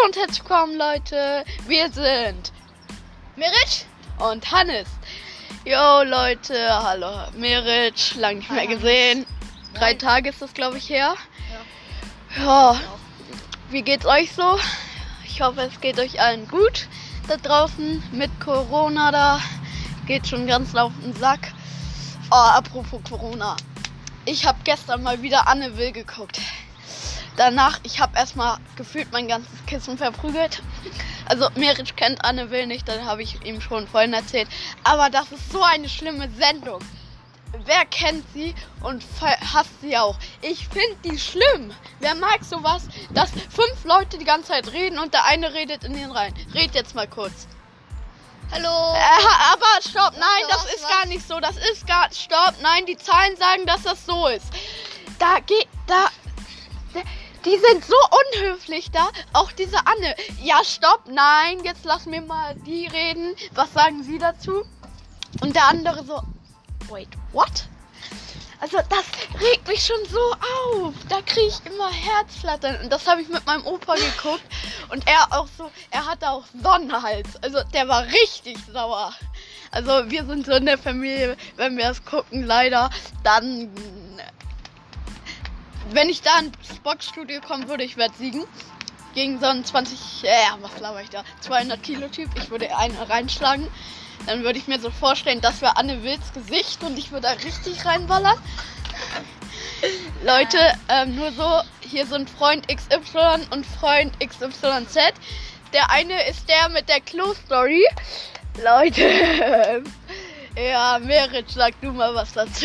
Hallo und herzlich willkommen, Leute. Wir sind Merit und Hannes. Jo, Leute, hallo Merit, lange nicht mehr gesehen. 3 Tage ist das, glaube ich, her. Ja, wie geht's euch so? Ich hoffe, es geht euch allen gut da draußen mit Corona. Da geht schon ganz auf den Sack. Oh, apropos Corona. Ich habe gestern mal wieder Anne Will geguckt. Danach, ich habe erstmal gefühlt mein ganzes Kissen verprügelt. Also Merit kennt Anne Will nicht, dann habe ich ihm schon vorhin erzählt. Aber das ist so eine schlimme Sendung. Wer kennt sie und hasst sie auch? Ich finde die schlimm. Wer mag sowas, dass 5 Leute die ganze Zeit reden und der eine redet in den rein. Red jetzt mal kurz. Hallo. Aber stopp, nein, das ist gar nicht so. Das ist stopp, nein, die Zahlen sagen, dass das so ist. Die sind so unhöflich da, auch diese Anne. Ja, stopp, nein, jetzt lassen wir mal die reden. Was sagen sie dazu? Und der andere so, wait, what? Also das regt mich schon so auf. Da kriege ich immer Herzflattern. Und das habe ich mit meinem Opa geguckt. Und er auch so, er hatte auch Sonnenhals. Also der war richtig sauer. Also wir sind so in der Familie, wenn wir das gucken, leider, dann... Wenn ich da ins Boxstudio kommen würde, ich werde siegen. Gegen so einen 200 Kilo Typ. Ich würde einen reinschlagen. Dann würde ich mir so vorstellen, das wäre Anne Wills Gesicht und ich würde da richtig reinballern. Leute, nur so, hier sind Freund XY und Freund XYZ. Der eine ist der mit der Klo-Story. Leute, ja, Merit, sag du mal was dazu.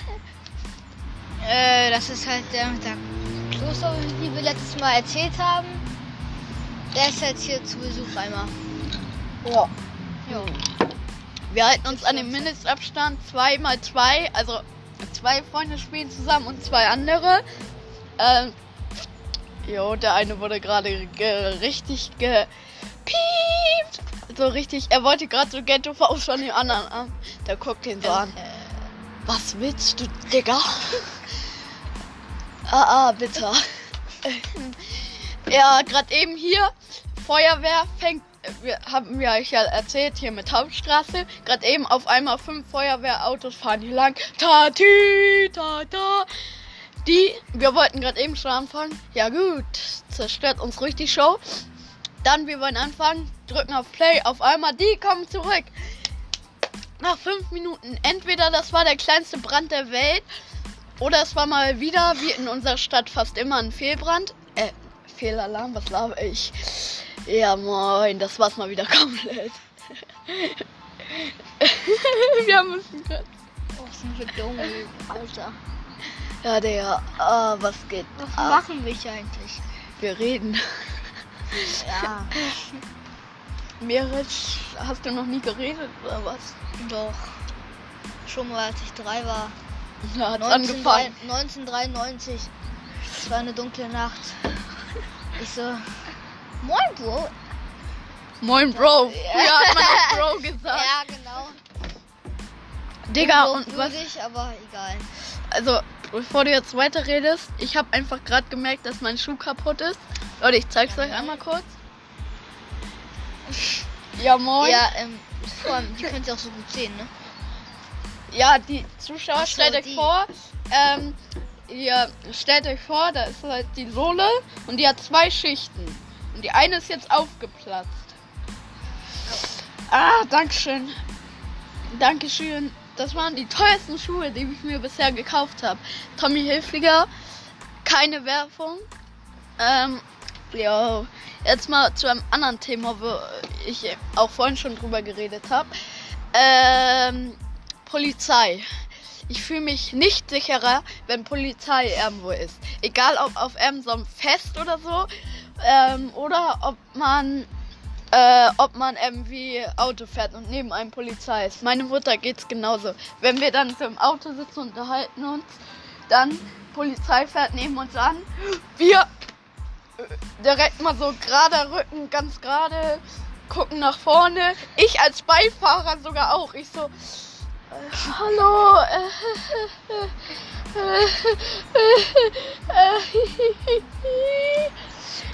Das ist halt der mit der Kloster, die wir letztes Mal erzählt haben. Der ist jetzt hier zu Besuch einmal. Ja. Jo. Wir halten uns an den Mindestabstand 2x2, also 2 Freunde spielen zusammen und 2 andere. Der eine wurde gerade richtig gepiept. So richtig, er wollte gerade so Ghetto-Faust von dem anderen an. Der guckt ihn so an. Was willst du, Digga? Bitte. Ja, gerade eben hier, Feuerwehr fängt, haben wir euch ja erzählt, hier mit Hauptstraße. Gerade eben auf einmal 5 Feuerwehrautos fahren hier lang. Ta-ti, ta-ta. Wir wollten gerade eben schon anfangen. Ja gut, zerstört uns ruhig die Show. Dann, wir wollen anfangen, drücken auf Play. Auf einmal, die kommen zurück. Nach 5 Minuten. Entweder das war der kleinste Brand der Welt oder es war mal wieder, wie in unserer Stadt fast immer, ein Fehlbrand. Fehlalarm, was laber ich? Ja moin, das war's mal wieder komplett. Wir haben uns gehört. Oh, sind wir dumm, Alter. Ja, der, was geht? Was machen wir hier eigentlich? Wir reden. Ja. Merit, hast du noch nie geredet oder was? Doch. Schon mal, als ich 3 war. Da hat's angefangen. 1993. Es war eine dunkle Nacht. Ich so, moin Bro. Moin Bro. Früher hat man auch Bro gesagt. Ja, genau. Digga, und was? Aber egal. Also, bevor du jetzt weiter redest, ich habe einfach gerade gemerkt, dass mein Schuh kaputt ist. Leute, ich zeig's euch einmal kurz. Ja, moin. Ja, vor allem, die könnt ihr auch so gut sehen, ne? Ja, die Zuschauer, Ach so, stellt euch vor, da ist halt die Sohle und die hat 2 Schichten. Und die eine ist jetzt aufgeplatzt. Dankeschön. Dankeschön. Das waren die teuersten Schuhe, die ich mir bisher gekauft habe. Tommy Hilfiger, keine Werbung. Jetzt mal zu einem anderen Thema, wo ich auch vorhin schon drüber geredet habe. Polizei. Ich fühle mich nicht sicherer, wenn Polizei irgendwo ist. Egal ob auf so einem Fest oder so, oder ob man irgendwie Auto fährt und neben einem Polizei ist. Meine Mutter geht's genauso. Wenn wir dann so im Auto sitzen und unterhalten uns, dann Polizei fährt neben uns an, wir direkt mal so gerade Rücken, ganz gerade, gucken nach vorne. Ich als Beifahrer sogar auch. Ich so, hallo,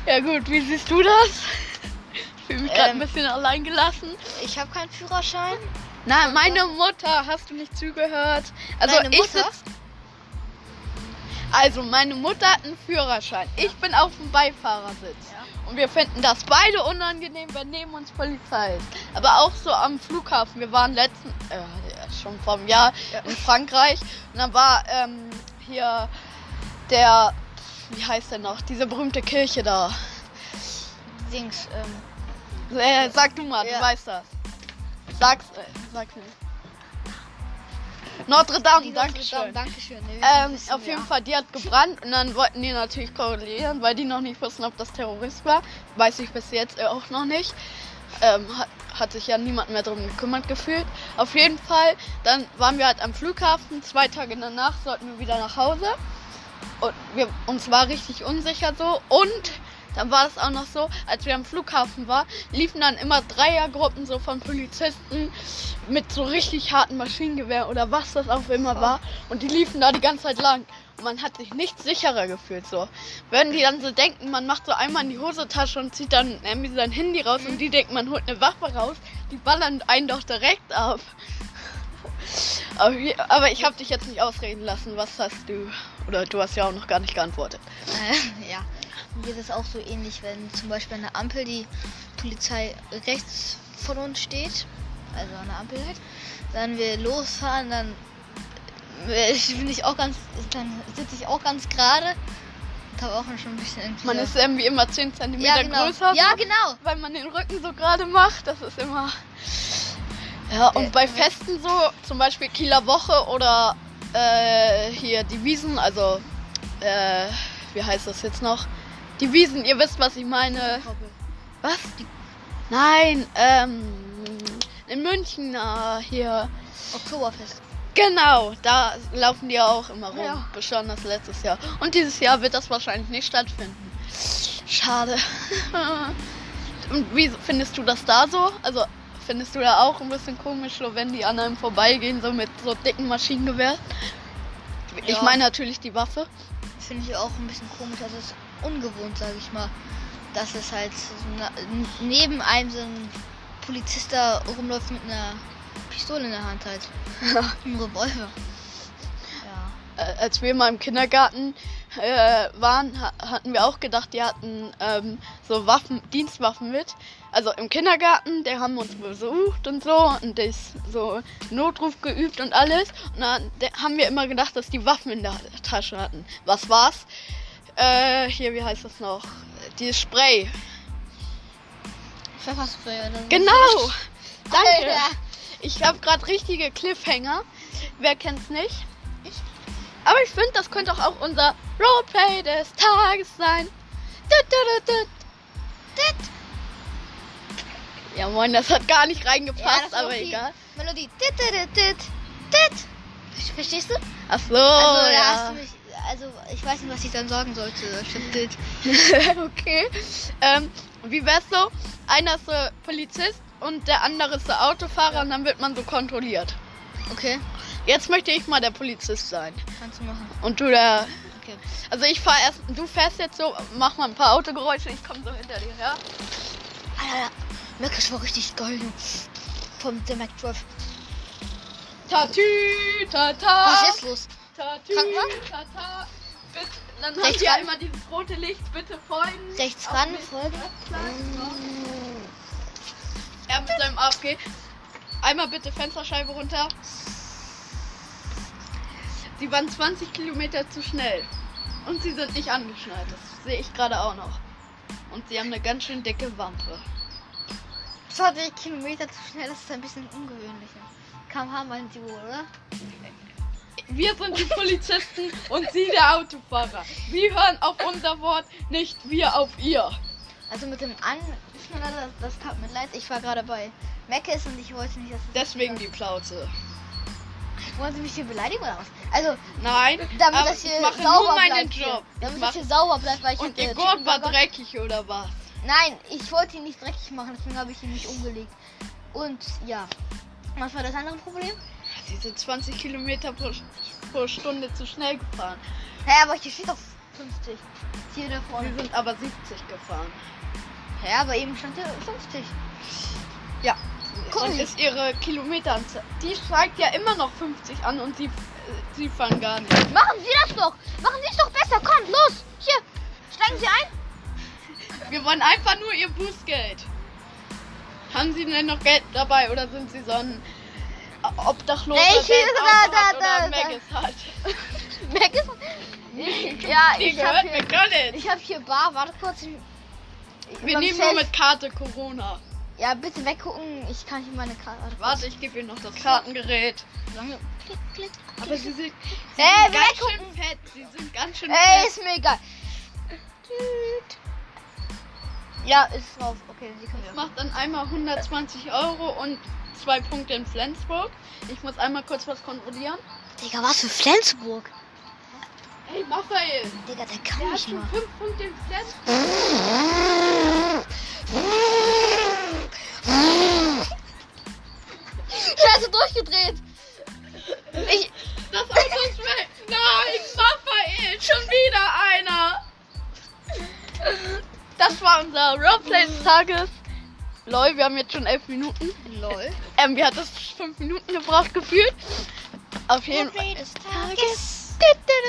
Ja gut, wie siehst du das? Ich fühle mich gerade ein bisschen allein gelassen. Ich habe keinen Führerschein. Nein, meine Mutter, hast du nicht zugehört? Also Deine Mutter? Meine Mutter hat einen Führerschein. Ich bin auf dem Beifahrersitz. Ja. Und wir finden das beide unangenehm, wenn neben uns Polizei ist. Aber auch so am Flughafen. Wir waren schon vor einem Jahr in Frankreich. Und dann war hier der, wie heißt der noch? Diese berühmte Kirche da. Dings, Sag du mal, Ja. du weißt das. Sag nicht. Notre Dame, Dankeschön. Dankeschön. Auf jeden Fall, die hat gebrannt und dann wollten die natürlich korrelieren, weil die noch nicht wussten, ob das Terrorist war. Weiß ich bis jetzt auch noch nicht. Hat sich ja niemand mehr darum gekümmert gefühlt. Auf jeden Fall, dann waren wir halt am Flughafen. 2 Tage danach sollten wir wieder nach Hause. Und uns war richtig unsicher so. Und dann war es auch noch so, als wir am Flughafen waren, liefen dann immer Dreiergruppen so von Polizisten mit so richtig harten Maschinengewehren oder was das auch immer war. Und die liefen da die ganze Zeit lang. Und man hat sich nicht sicherer gefühlt so. Wenn die dann so denken, man macht so einmal in die Hosentasche und zieht dann irgendwie sein Handy raus und die denken, man holt eine Waffe raus, die ballern einen doch direkt ab. Aber ich habe dich jetzt nicht ausreden lassen. Was hast du? Oder du hast ja auch noch gar nicht geantwortet. Ja, mir ist es auch so ähnlich, wenn zum Beispiel an der Ampel die Polizei rechts von uns steht, also an der Ampel halt, dann wir losfahren, dann sitze ich auch ganz gerade und habe auch schon ein bisschen irgendwie... Man ist irgendwie immer 10 cm genau. größer. Ja, so, genau. Weil man den Rücken so gerade macht. Das ist immer... Ja, und bei Festen so, zum Beispiel Kieler Woche oder hier die Wiesen, also wie heißt das jetzt noch? Die Wiesen, ihr wisst, was ich meine. Was? Nein, in München hier. Oktoberfest. Genau, da laufen die ja auch immer rum. Ja. Besonders letztes Jahr. Und dieses Jahr wird das wahrscheinlich nicht stattfinden. Schade. Und wie findest du das da so? Also findest du da auch ein bisschen komisch, so wenn die an einem vorbeigehen, so mit so dicken Maschinengewehren? Ich Ja. meine natürlich die Waffe. Finde ich auch ein bisschen komisch, das ist ungewohnt, sage ich mal, dass es halt neben einem so ein Polizist da rumläuft mit einer Pistole in der Hand halt. Ein Revolver. Ja. Als wir mal im Kindergarten waren, hatten wir auch gedacht, die hatten so Dienstwaffen mit. Also im Kindergarten, der haben uns besucht und so und das so Notruf geübt und alles. Und dann haben wir immer gedacht, dass die Waffen in der Tasche hatten. Was war's? Hier, wie heißt das noch? Dieses Spray. Pfefferspray oder so. Genau! Danke! Alter. Ich habe gerade richtige Cliffhanger. Wer kennt's nicht? Ich. Aber ich finde, das könnte auch unser Roleplay des Tages sein. Ja moin, das hat gar nicht reingepasst, das aber ist egal. Melodie. Verstehst du? Ach so, Also, da hast ja. du mich, also ich weiß nicht, was ich dann sagen sollte. Okay. Wie wär's so? Einer ist so Polizist und der andere ist der Autofahrer und dann wird man so kontrolliert. Okay, Jetzt möchte ich mal der Polizist sein. kannst du machen. Und du der... Okay. Also ich fahre erst... Du fährst jetzt so, mach mal ein paar Autogeräusche, ich komme so hinter dir her. Alter, Mac ist war richtig geil, du. Vom der Mac Drive. Tatü, tata. Was ist jetzt los? Tatü, Krankenwagen? tata. Bitte, dann Rechts haben wir ran. einmal dieses rote Licht, bitte folgen. Rechts Auf ran, mich. folgen. Er mit seinem AFG. Einmal bitte Fensterscheibe runter. Sie waren 20 Kilometer zu schnell. Und sie sind nicht angeschnallt. Das sehe ich gerade auch noch. Und sie haben eine ganz schön dicke Wampe. 20 Kilometer zu schnell, das ist ein bisschen ungewöhnlicher. km/h meinen Sie wohl, oder? Wir sind die Polizisten und Sie der Autofahrer. Wir hören auf unser Wort, nicht wir auf ihr. Also mit dem Anschneider, das tat mir leid. Ich war gerade bei Meckes und ich wollte nicht, dass es... Deswegen die Plauze. Wollen Sie mich hier beleidigen oder was? Also, Nein, damit aber das hier ich mache sauber nur meinen bleibt. Job. Damit Ich das mach, hier sauber bleibt, weil ich und hab, Ihr Chicken Gurt war Burger- dreckig oder was? Nein, ich wollte ihn nicht dreckig machen, deswegen habe ich ihn nicht umgelegt. Und ja, was war das andere Problem? Sie sind 20 Kilometer pro Stunde zu schnell gefahren. Hä, aber hier steht doch 50. Hier da vorne. Wir sind aber 70 gefahren. Ja, aber eben stand ja 50. Ja. Guck Und mal. ist ihre Kilometeranzahl. Die zeigt ja immer noch 50 an und sie fahren gar nicht. Machen Sie das doch! Machen Sie es doch besser! Kommt, los! Hier! Steigen Sie ein! Wir wollen einfach nur ihr Bußgeld. Haben Sie denn noch Geld dabei oder sind Sie so ein Obdachloser, Nee, ich der hier, ein Auto da, hat da, oder da. Maggis hat? Weg ist. Ja, Die ich gehört habe hier, McDonald's. hab hier Bar. Warte kurz. Wir beim nehmen nur Self- mit Karte Corona. Ja, bitte weggucken. Ich kann hier meine Karte. Warte, ich gebe Ihnen noch das Kartengerät. Lange. Klick, klick. Aber Sie sind Ey, ganz weggucken. schön fett. Sie sind ganz schön Ey, fett. ist mir egal. Ja, ist drauf. Okay, Sie können Das macht dann einmal 120 € und 2 Punkte in Flensburg. Ich muss einmal kurz was kontrollieren. Digga, was für Flensburg? Hey, Raphael. Digga, der kann Der hat nicht schon mal. 5 Punkte in Flensburg. Scheiße, durchgedreht. Das Auto ist weg. Nein, Raphael. Schon wieder einer. Das war unser Roleplay des Tages. Lol, wir haben jetzt schon 11 Minuten. Lol. Mir hat das 5 Minuten gebraucht gefühlt. Auf jeden Fall. des Tages.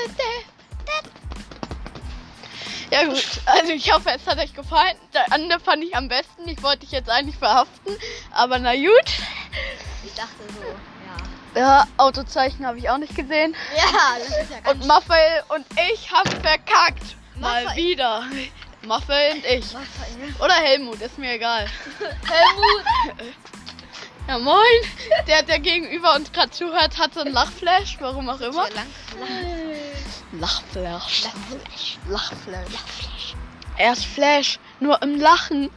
Ja gut, also ich hoffe, es hat euch gefallen. Der andere fand ich am besten. Ich wollte dich jetzt eigentlich verhaften. Aber na gut. Ich dachte so, Ja, Autozeichen habe ich auch nicht gesehen. ja. Ja, das ist ja ganz Und Raphael und ich haben verkackt. Mal Raphael. wieder. Raphael und ich. Raphael. Oder Helmut, ist mir egal. Helmut. Ja moin. Der gegenüber uns gerade zuhört, hat so einen Lachflash. Warum auch immer. Lachflash. Lachflash. Er ist Flash, nur im Lachen.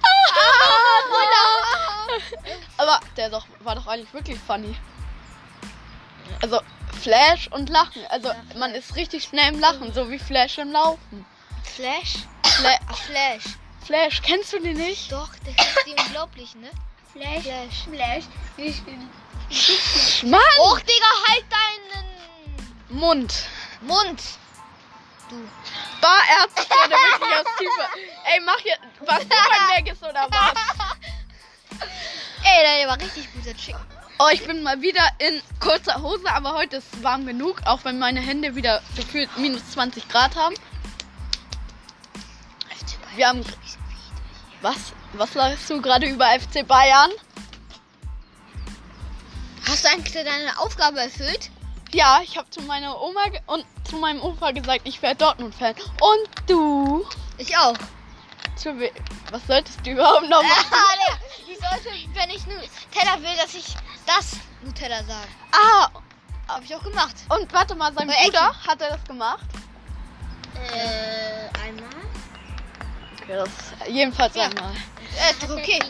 Aber der war doch eigentlich wirklich funny. Also Flash und Lachen. Also man ist richtig schnell im Lachen, so wie Flash im Laufen. Flash? Fla Flash. Flash, kennst du den nicht? Doch, der ist die Unglaublichen, ne? Flash. Flash. Mann! Och, Digga, halt deinen Mund. Mund. Barärzte, der wirklich aus Tiefe. Ey, mach hier. Was du beim Maggis oder was? Ey, der war richtig guter Chick. Oh, ich bin mal wieder in kurzer Hose, aber heute ist es warm genug, auch wenn meine Hände wieder gefühlt minus 20 Grad haben. Wir haben. Was sagst du gerade über FC Bayern? Hast du eigentlich deine Aufgabe erfüllt? Ja, ich habe zu meiner Oma und zu meinem Opa gesagt, ich wäre Dortmund-Fan. Und du? Ich auch. Was solltest du überhaupt noch machen? Ja, ich sollte, wenn ich Nutella will, dass ich das Nutella sage. Ah, Hab ich auch gemacht. und warte mal, sein Bei Bruder, hat er das gemacht? Einmal. Okay, das jedenfalls Ja. einmal. Ist doch okay.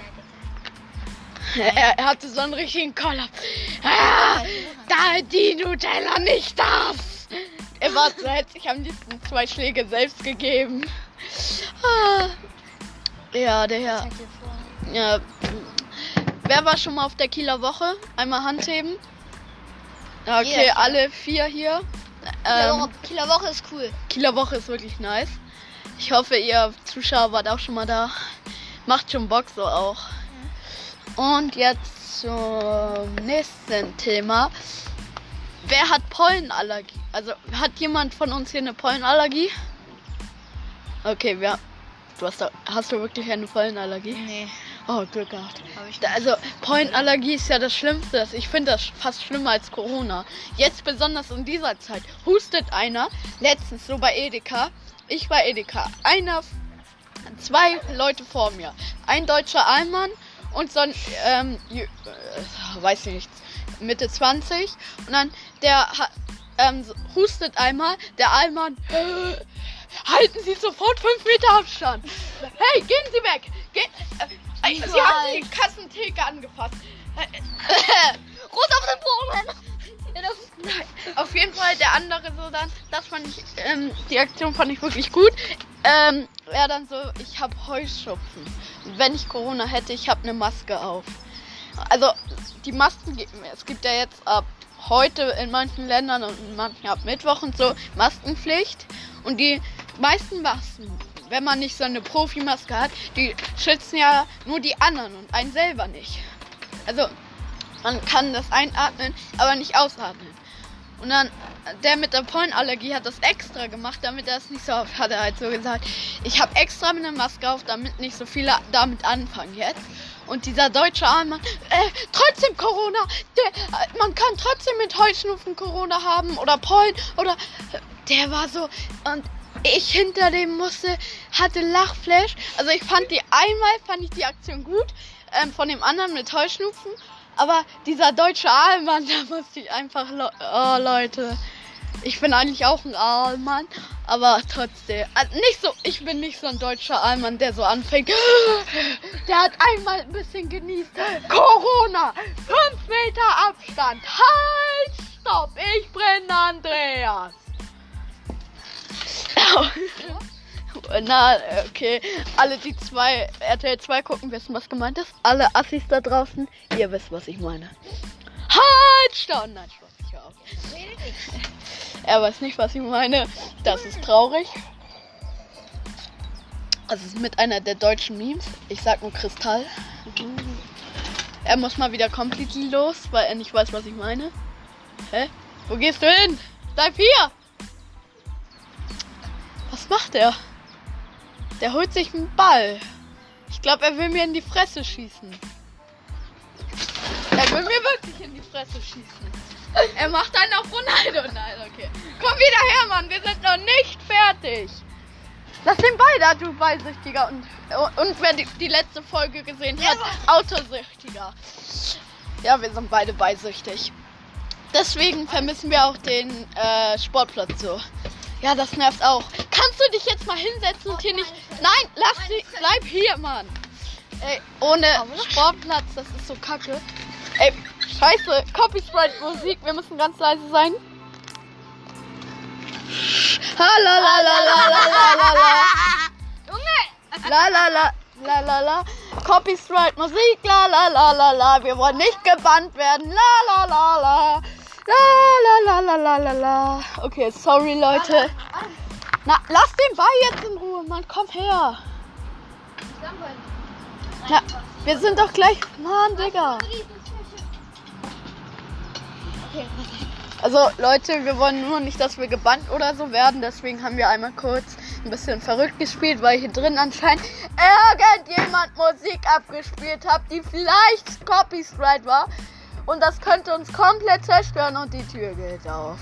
Er hatte so einen richtigen Koller. Ah, da die Nutella nicht darf. Er war so hetzig, am liebsten 2 Schläge selbst gegeben. Ah. Ja, der Herr. Ja. Wer war schon mal auf der Kieler Woche? Einmal Hand heben. Ja, okay, Jeder. alle 4 hier. Kieler Woche ist cool. Kieler Woche ist wirklich nice. Ich hoffe, ihr Zuschauer wart auch schon mal da. Macht schon Bock so auch. Und jetzt zum nächsten Thema. Wer hat Pollenallergie? Also hat jemand von uns hier eine Pollenallergie? Okay, hast du wirklich eine Pollenallergie? Nee, Oh, Glück gehabt. hab ich nicht. Also Pollenallergie ist ja das Schlimmste. Ich finde das fast schlimmer als Corona. Jetzt besonders in dieser Zeit. Hustet einer, letztens so bei Edeka. Ich bei Edeka. 2 Leute vor mir. Ein deutscher Allmann und so ein, weiß ich nicht, Mitte 20. Und dann der hustet einmal, der Allmann, halten Sie sofort 5 Meter Abstand. Hey, gehen Sie weg. Sie haben die Kassentheke angefasst. Runter auf den Boden! Ja, Auf jeden Fall der andere so dann, das fand ich, die Aktion fand ich wirklich gut. Er dann so, ich habe Heuschnupfen. Wenn ich Corona hätte, ich habe eine Maske auf. Also die Masken, es gibt ja jetzt ab heute in manchen Ländern und in manchen ab Mittwoch und so Maskenpflicht. Und die meisten Masken, wenn man nicht so eine Profimaske hat, die schützen ja nur die anderen und einen selber nicht. Also man kann das einatmen, aber nicht ausatmen. Und dann, der mit der Pollenallergie hat das extra gemacht, damit er es nicht so oft hat. Er halt so gesagt, ich habe extra eine Maske auf, damit nicht so viele damit anfangen jetzt. Und dieser deutsche Arme, trotzdem Corona, man kann trotzdem mit Heuschnupfen Corona haben oder Pollen oder, der war so, und ich hinter dem hatte Lachflash. Also fand ich die Aktion gut, von dem anderen mit Heuschnupfen. Aber dieser deutsche Aalmann, da musste ich einfach, oh Leute, ich bin eigentlich auch ein Aalmann, aber trotzdem, ich bin nicht so ein deutscher Aalmann, der so anfängt, der hat einmal ein bisschen genießt, Corona, 5 Meter Abstand, halt, stopp, ich brenne Andreas. Na, okay. Alle, die RTL 2 gucken, wissen, was gemeint ist. Alle Assis da draußen, ihr wisst, was ich meine. Halt, stopp! Nein, Spaß, ich hör auf. Er weiß nicht, was ich meine. Das ist traurig. Das ist mit einer der deutschen Memes. Ich sag nur Kristall. Er muss mal wieder komplett los, weil er nicht weiß, was ich meine. Hä? Wo gehst du hin? Bleib hier! Was macht er? Der holt sich einen Ball. Ich glaube, er will mir in die Fresse schießen. Er will mir wirklich in die Fresse schießen. Er macht einen auf Ronaldo. Nein, okay. Komm wieder her, Mann. Wir sind noch nicht fertig. Lass den Ball da, du Ballsüchtiger. Und wer die letzte Folge gesehen hat, Autosüchtiger. Ja, wir sind beide ballsüchtig. Deswegen vermissen wir auch den Sportplatz so. Ja, das nervt auch. Kannst du dich jetzt mal hinsetzen und hier nicht... Nein, bleib hier, Mann. Ey, ohne Sportplatz, das ist so kacke. Ey, scheiße, Copyright-Musik, wir müssen ganz leise sein. Junge! Copyright-Musik, wir wollen nicht gebannt werden, La. Okay, sorry, Leute. Na, lass den Ball jetzt in Ruhe, Mann. Komm her. Na, wir sind doch gleich... Mann, Digga. Also, Leute, wir wollen nur nicht, dass wir gebannt oder so werden. Deswegen haben wir einmal kurz ein bisschen verrückt gespielt, weil hier drin anscheinend irgendjemand Musik abgespielt hat, die vielleicht Copyright war. Und das könnte uns komplett zerstören und die Tür geht auf.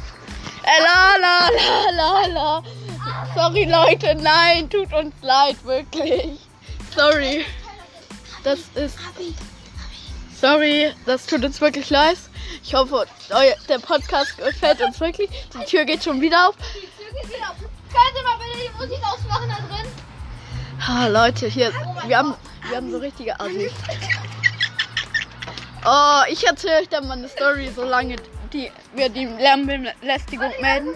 La. Sorry, Leute, nein, tut uns leid, wirklich. Sorry. Sorry, das tut uns wirklich leid. Ich hoffe, der Podcast gefällt uns wirklich. Die Tür geht schon wieder auf. Die Tür geht wieder auf. Können Sie mal bitte die Musik ausmachen da drin? Leute, hier, wir haben so richtige Assis. Oh, ich erzähle euch dann mal eine Story, solange wir die Lärmbelästigung melden.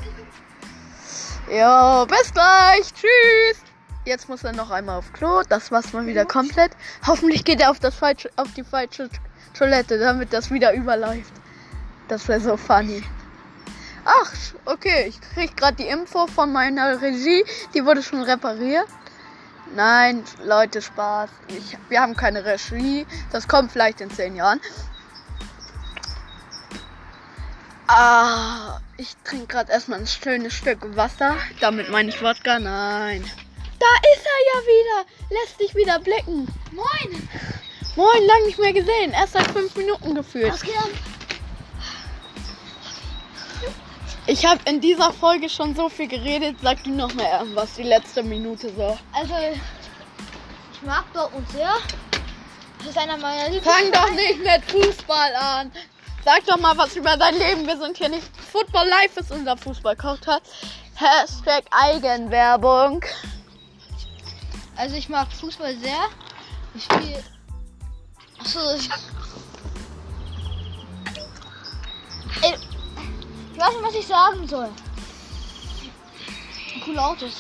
Ja, bis gleich. Tschüss. Jetzt muss er noch einmal auf Klo. Das war's mal wieder komplett. Hoffentlich geht er auf die falsche Toilette, damit das wieder überläuft. Das wäre so funny. Ach, okay. Ich krieg gerade die Info von meiner Regie. Die wurde schon repariert. Nein, Leute, Spaß. Wir haben keine Regie. Das kommt vielleicht in 10 Jahren. Ich trinke gerade erstmal ein schönes Stück Wasser. Damit meine ich Wodka. Nein. Da ist er ja wieder. Lässt dich wieder blicken. Moin. Moin, lang nicht mehr gesehen. Erst seit 5 Minuten gefühlt. Okay. Ich habe in dieser Folge schon so viel geredet. Sag du noch mal irgendwas, die letzte Minute so. Also, ich mag Dortmund sehr. Das ist einer meiner Fang doch nicht mit Fußball an. Sag doch mal was über dein Leben. Wir sind hier nicht... Football Life ist unser Fußball-Kochtag. Hashtag Eigenwerbung. Also, ich mag Fußball sehr. Ich spiele... Achso, ich weiß nicht, was ich sagen soll. Coole Autos.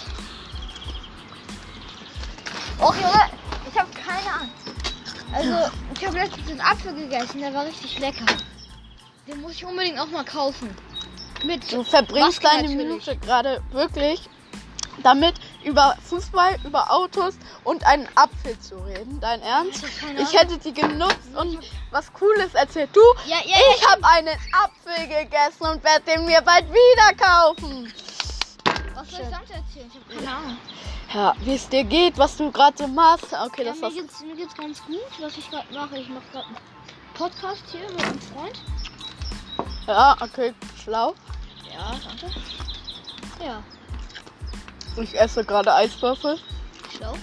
Och, Junge, ich habe keine Ahnung. Also, ich habe letztens einen Apfel gegessen, der war richtig lecker. Den muss ich unbedingt auch mal kaufen. Du verbringst deine Minute gerade wirklich damit über Fußball, über Autos und einen Apfel zu reden. Dein Ernst? Ich hätte die genutzt und was Cooles erzählt. Du, ich habe einen Apfel gegessen und werde den mir bald wieder kaufen. Was soll ich sonst erzählen? Ich habe keine Ahnung. Ja, wie es dir geht, was du gerade so machst. Okay, Ja, mir geht's ganz gut, was ich gerade mache. Ich mache gerade einen Podcast hier mit einem Freund. Ja, okay, schlau. Ja, danke. Ja, Ich esse gerade Eiswürfel. schlau.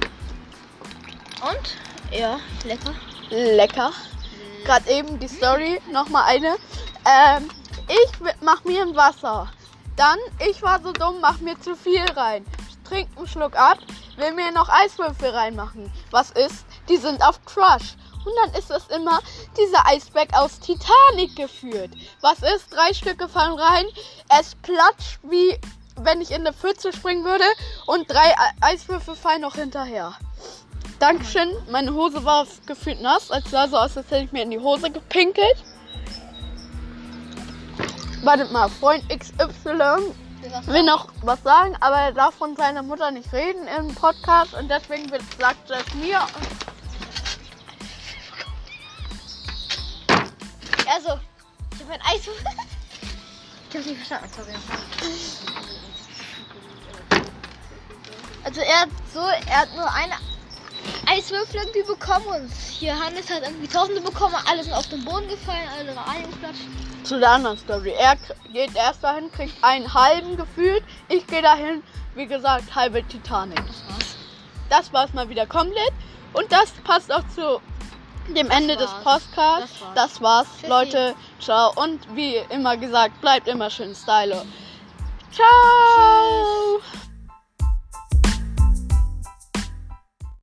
Und? Ja, lecker. Lecker. Gerade eben die Story, nochmal eine. Ich mach mir ein Wasser. Dann, ich war so dumm, mach mir zu viel rein. Trink einen Schluck ab, will mir noch Eiswürfel reinmachen. Was ist? Die sind auf Crush. Und dann ist es immer dieser Eisberg aus Titanic geführt. Was ist? 3 Stücke fallen rein. Es platscht, wie wenn ich in eine Pfütze springen würde. Und 3 Eiswürfel fallen noch hinterher. Dankeschön. Meine Hose war gefühlt nass. Es sah so aus, als hätte ich mir in die Hose gepinkelt. Wartet mal, Freund XY will noch was sagen, aber er darf von seiner Mutter nicht reden im Podcast und deswegen sagt er es mir. Also, ich habe ein Eiswürfel. Ich hab's nicht verstanden, sorry. Also er hat nur eine Eiswürfel irgendwie bekommen und hier Hannes hat irgendwie Tausende bekommen, alle sind auf den Boden gefallen, alle eingeklatscht. Zu der anderen Story. Er geht erst dahin, kriegt einen halben gefühlt. Ich gehe dahin, wie gesagt, halbe Titanic. Das war's mal wieder komplett. Und das passt auch zu dem Ende des Podcasts. Das war's, Leute. Ciao. Und wie immer gesagt, bleibt immer schön stylo.